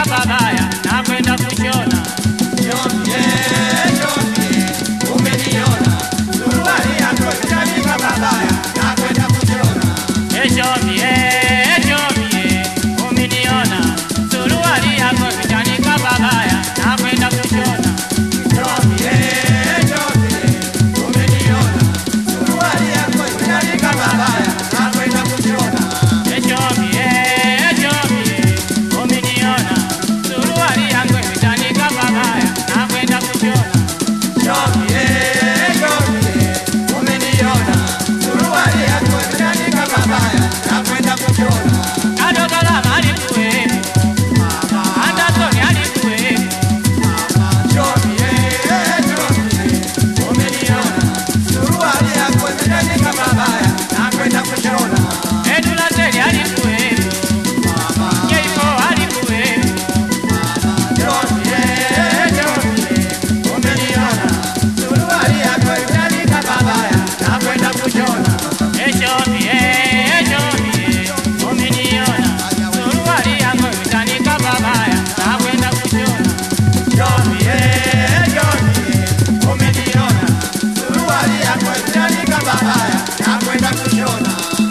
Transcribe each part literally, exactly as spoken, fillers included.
babaya na kwenda kushona. Jomie, jomie, umeniona, suruali yako imechanika babaya na kwenda kushona. Eh, jomie, jomie, umeniona, suruali yako imechanika babaya na kwenda kushona. Jomie, jomie, umeniona, suruali yako imechanika babaya na kwenda kushona. Eh, jomie, jomie, umeniona, suruali yako imechanika babaya na kwenda kushona. Jomie, jomie, umeniona, suruali yako imechanika babaya na kwenda kushona. Adogala alikuwepo, Anderson alikuwepo. Jomie, jomie, umeniona, suruali yako imechanika babaya na kwenda kushona. Edula Seli alikuwepo, Keifo alikuwepo. Jomie, jomie, umeniona, suruali yako imechanika babaya na kwenda kushona. Eh, jomie, jomie, umeniona, suruali yako imechanika babaya na kwenda kushona. Jomie, jomie, umeniona, suruali yako imechanika babaya na kwenda kushona.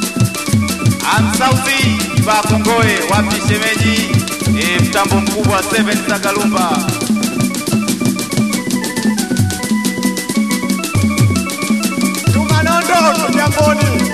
Amsauzi Bakongoe wapi shemeji, e, mtambo mkubwa seven Sagalumba. Tumanondo tujamboni.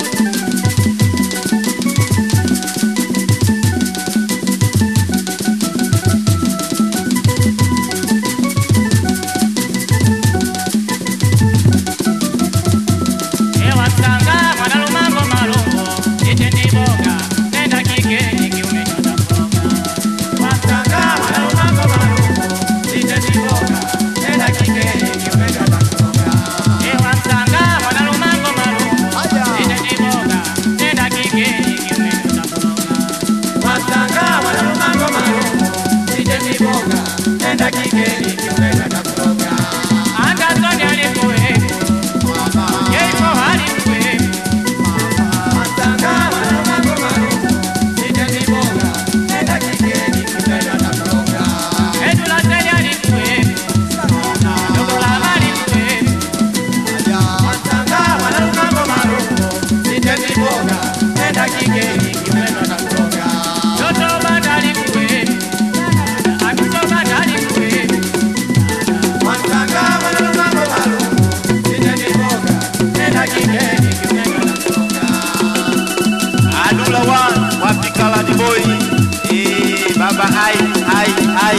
Eh, wasanga mwana lumango malongo, ite ndiboga, nenda kike nikiumenyota koga. Wasanga mwana lumango malungu, sije niboga, nenda kigeni kiumega takoga. Eh, wasanga mwana lumango malongo, ite ndiboga, nenda kike nikiumenyota koga. Wasanga mwana lumango malungu, sije niboga, nenda kigeni kiumega takoga. Anderson alikuwepo, Keifo alikuwepo. Wasanga mwana lumango malungu, sije niboga, nenda kigeni kiumega takoga. Edula Seli alikuwepo, Dogola alikuwepo. Wasanga mwana lumango malungu, sije niboga, nenda kigeni kiumega takoga. Toto Banda alikuwepo, Amiso Banda alikuwepo. Wasanga mwana lumango malungu, sije niboga, nenda kigeni kiumega takoga. Adula one wapi Kaladi boy, e, baba ai ai ai.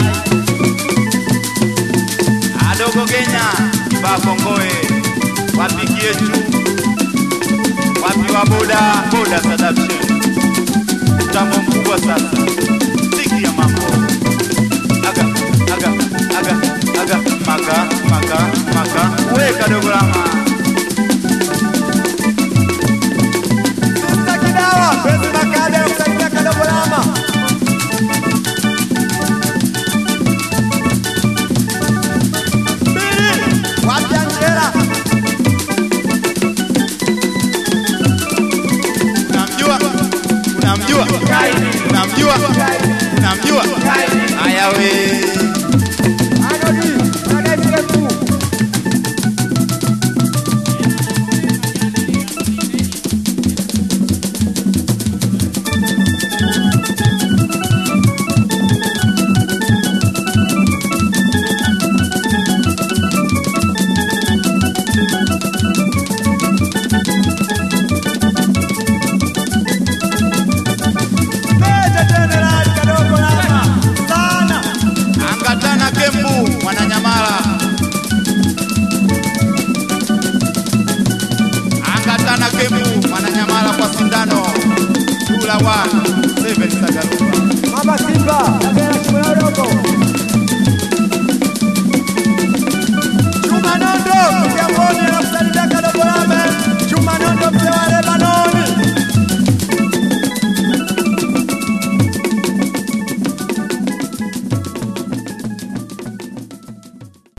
Adogo Kenya Bakongoe wapi Kiechu, wapi wa boda boda Sadapshe, mtambo mkubwa sasa. Sikia mambo aga aga aga aga maga maga maga weka dogo lama. Sasa kidawa, pesa makade kusaidia kadogo lama. Bili, wapi Angela? Unamjua? Unamjua? Unamjua? Unamjua? Haya we. Anodi, anadi mrefu. Meja General kadogo lama. Sana. Angatana Kembu Mwananyamala. Angatana Kembu Mwananyamala kwa sindano. Dula one seven Sagalumba. Mama Simba,